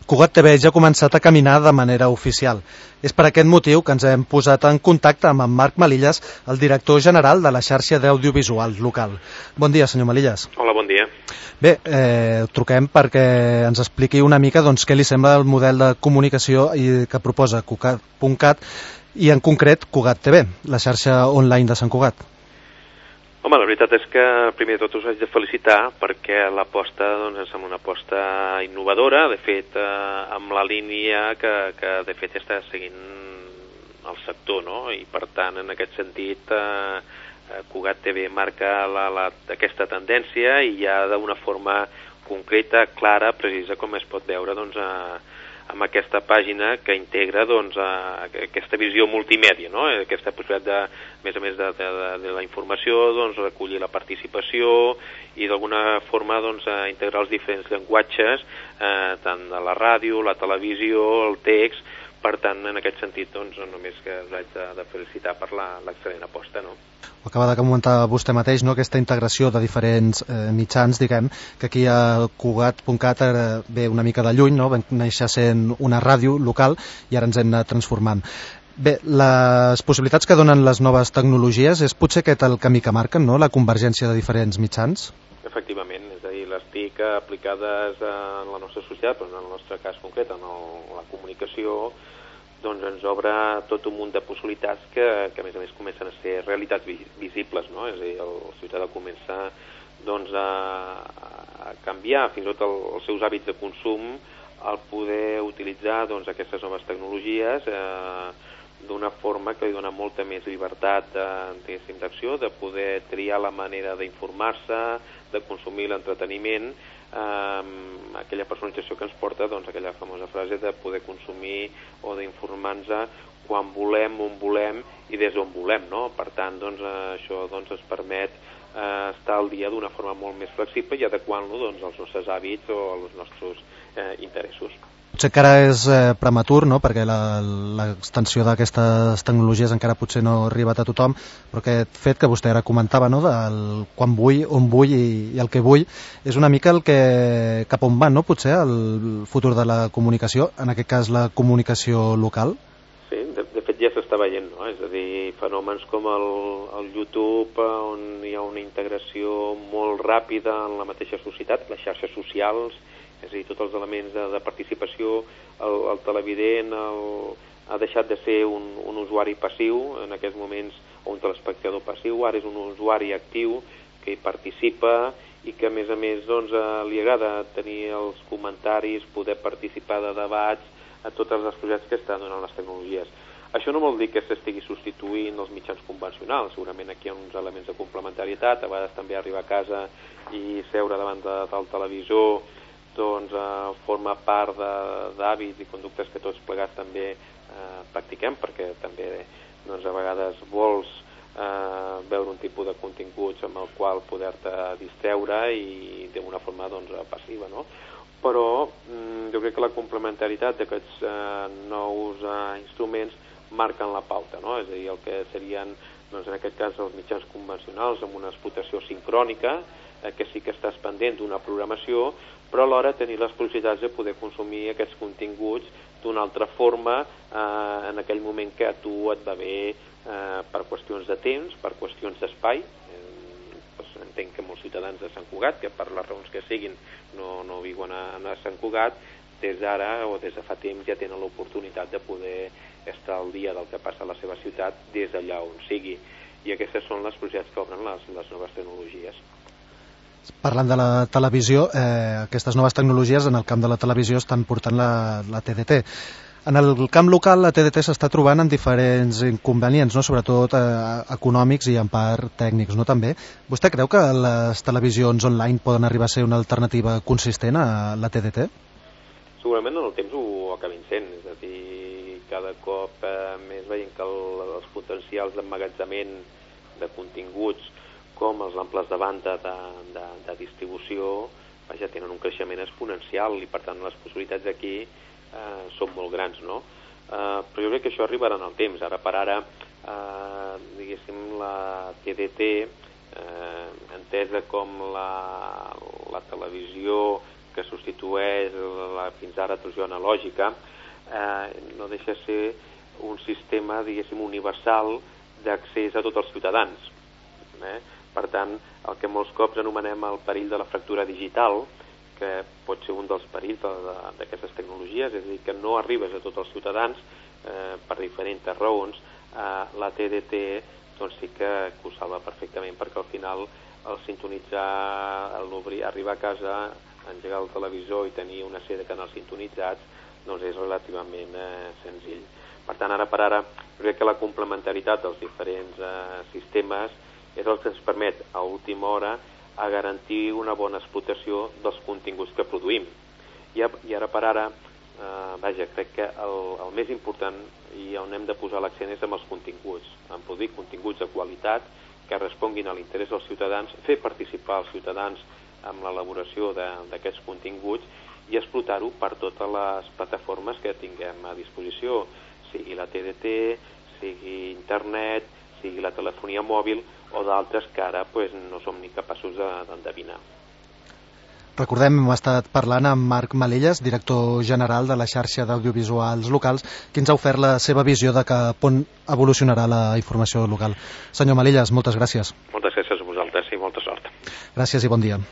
Cugat TV ja ha començat a caminar de manera oficial. És per aquest motiu que ens hem posat en contacte amb en Marc Malillas, el director general de la xarxa d'audiovisual local. Bon dia, senyor Malillas. Hola, bon dia. Bé, truquem perquè ens expliqui una mica què li sembla el model de comunicació que proposa Cugat.cat i en concret Cugat TV, la xarxa online de Sant Cugat. Home, la veritat és que primer de tot us haig de felicitar perquè l'aposta ens sembla una aposta innovadora, de fet amb la línia que de fet està seguint el sector, no? I per tant en aquest sentit Cugat TV marca aquesta tendència i ja d'una forma concreta, clara, precisa, com es pot veure amb aquesta pàgina que integra aquesta visió multimèdia, no? Aquesta possibilitat a més de la informació, recollir la participació i d'alguna forma integrar els diferents llenguatges, tant de la ràdio, la televisió, el text. Per tant, en aquest sentit, només que us haig de felicitar per l'excel·lent aposta, no? Ho acaba de comentar vostè mateix, no? Aquesta integració de diferents mitjans, diguem, que aquí a Cugat.cat ve una mica de lluny, no? Vam néixer sent una ràdio local i ara ens hem anat transformant. Bé, les possibilitats que donen les noves tecnologies és potser aquest el camí que marquen, no? La convergència de diferents mitjans? Efectivament, és a dir, les TIC aplicades en la nostra societat, però en el nostre cas concret, en la comunicació, ens obre tot un munt de possibilitats que a més comencen a ser realitats visibles, no? És a dir, la societat comença a canviar fins i tot els seus hàbits de consum al poder utilitzar aquestes noves tecnologies d'una forma que li dona molta més llibertat d'acció, de poder triar la manera d'informar-se, de consumir l'entreteniment, aquella personalització que ens porta aquella famosa frase de poder consumir o d'informar-nos quan volem, on volem i des d'on volem, no? Per tant, això ens permet estar al dia d'una forma molt més flexible i adequant-lo als nostres hàbits o als nostres interessos. Potser encara és prematur, no? Perquè l'extensió d'aquestes tecnologies encara potser no ha arribat a tothom, però aquest fet que vostè ara comentava, no? Del quan vull, on vull i el que vull, és una mica el que cap on va, no? Potser el futur de la comunicació, en aquest cas la comunicació local? Sí, de fet ja s'està veient, no? És a dir, fenòmens com el YouTube, on hi ha una integració molt ràpida en la mateixa societat, les xarxes socials, és a dir, tots els elements de participació, el televident ha deixat de ser un usuari passiu en aquests moments, o un telespectador passiu, ara és un usuari actiu que hi participa i que a més li agrada tenir els comentaris, poder participar de debats a totes les possibilitats que estan donant les tecnologies. Això no vol dir que s'estigui substituint els mitjans convencionals, segurament aquí hi ha uns elements de complementarietat, a vegades també arribar a casa i seure davant del televisor forma part d'hàbits i conductes que tots plegats també practiquem, perquè també a vegades vols veure un tipus de continguts amb el qual poder-te distreure i d'una forma passiva, no? Però jo crec que la complementaritat d'aquests nous instruments marquen la pauta, no? És a dir, el que serien en aquest cas els mitjans convencionals amb una explotació sincrònica, que sí que estàs pendent d'una programació, però alhora tenir les possibilitats de poder consumir aquests continguts d'una altra forma en aquell moment que a tu et va bé per qüestions de temps, per qüestions d'espai. Entenc que molts ciutadans de Sant Cugat, que per les raons que siguin no viuen a Sant Cugat, des d'ara o des de fa temps ja tenen l'oportunitat de poder estar al dia del que passa a la seva ciutat des d'allà on sigui. I aquestes són les possibilitats que obren les noves tecnologies. Parlant de la televisió, aquestes noves tecnologies en el camp de la televisió estan portant la TDT. En el camp local la TDT s'està trobant en diferents inconvenients, no? Sobretot econòmics i en part tècnics, no? També. Vostè creu que les televisions online poden arribar a ser una alternativa consistent a la TDT? Segurament en el temps ho acabin sent, és a dir, cada cop més veient que els potencials d'emmagatzament de continguts com els amples de banda de distribució ja tenen un creixement exponencial i per tant les possibilitats aquí són molt grans, no? Però jo crec que això arribarà en el temps. Ara per ara, diguéssim, la TDT, entesa com la televisió que substitueix la fins ara televisió analògica, no deixa de ser un sistema, diguéssim, universal d'accés a tots els ciutadans. Per tant, el que molts cops anomenem el perill de la fractura digital, que pot ser un dels perills d'aquestes tecnologies, és a dir, que no arribes a tots els ciutadans per diferents raons, la TDT doncs sí que ho salva perfectament, perquè al final el sintonitzar, arribar a casa, engegar el televisor i tenir una sèrie de canals sintonitzats doncs és relativament senzill. Per tant, ara per ara, crec que la complementaritat dels diferents sistemes és el que ens permet a última hora a garantir una bona explotació dels continguts que produïm. I ara per ara, crec que el més important i on hem de posar l'accent és amb els continguts, en produir continguts de qualitat que responguin a l'interès dels ciutadans, fer participar els ciutadans en l'elaboració d'aquests continguts i explotar-ho per totes les plataformes que tinguem a disposició, sigui la TDT, sigui internet, sigui la telefonia mòbil o d'altres que ara no som ni capaços d'endevinar. Recordem, hem estat parlant amb Marc Malelles, director general de la xarxa d'audiovisuals locals, que ens ha ofert la seva visió de cap on evolucionarà la informació local. Senyor Malelles, moltes gràcies. Moltes gràcies a vosaltres i molta sort. Gràcies i bon dia.